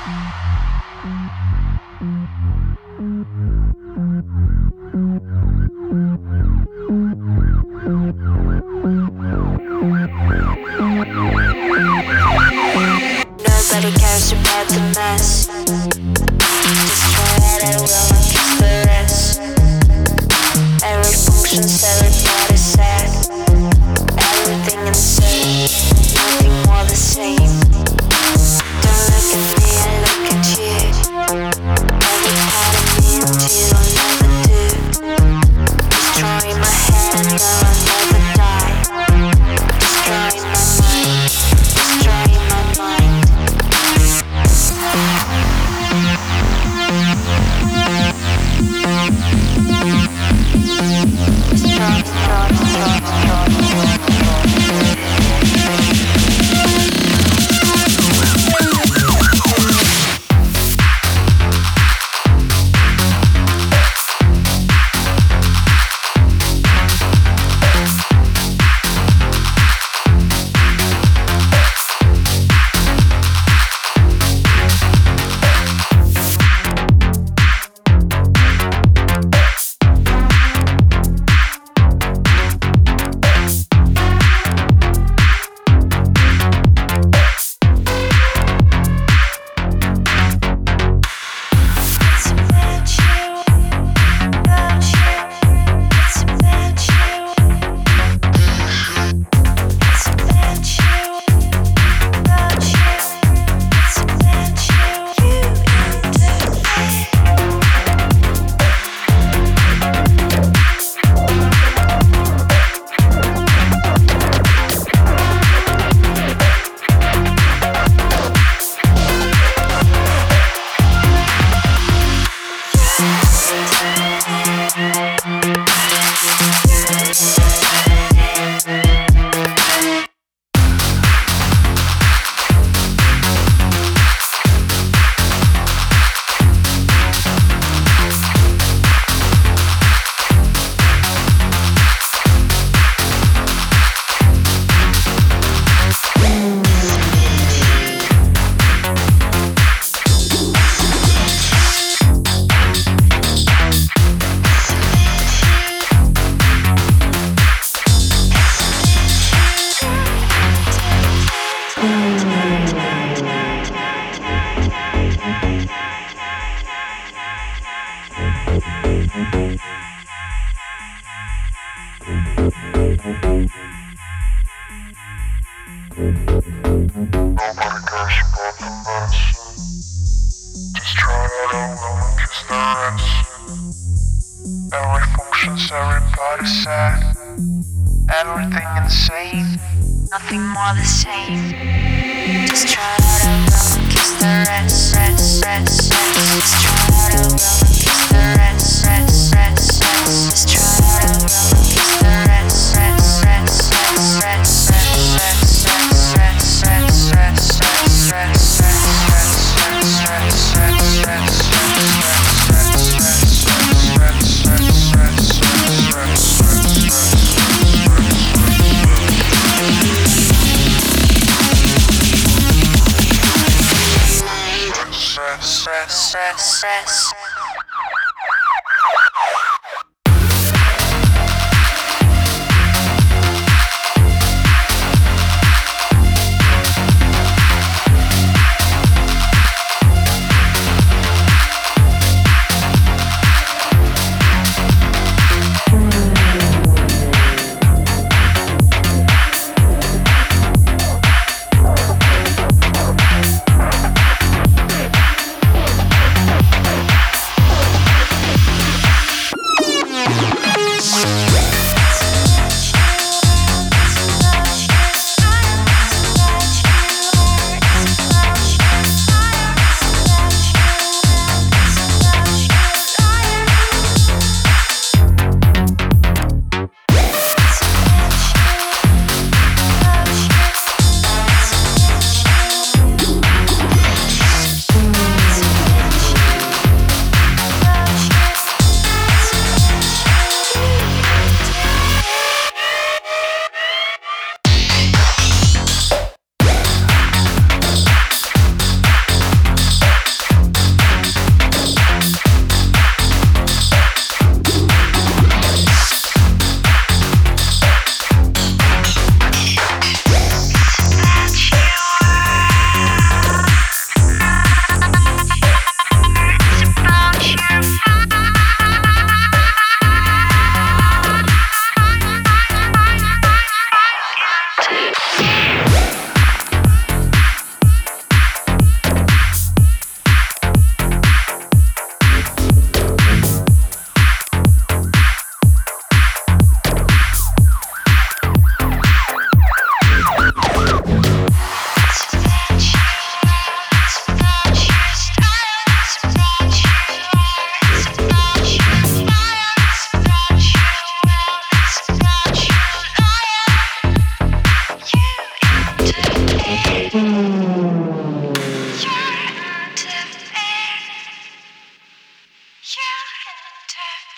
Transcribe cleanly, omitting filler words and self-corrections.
Nobody cares about the mess. Destroy it will and kiss the rest. Every function's everybody said. Everything insane, nothing more the same. Don't look at me, I look at you. Every part of me until I'll never do. Destroy my head, no I'll never die. Destroy my mind, destroy my mind. Everybody sad, everything insane, nothing more the same. Just try to go and kiss the rest, rest, rest, rest. Just try to go and kiss the rest, rest, rest, rest. Just try to go and kiss the rest, rest, rest, rest, rest, rest, rest, rest, rest, rest, rest, rest, rest, stress. said.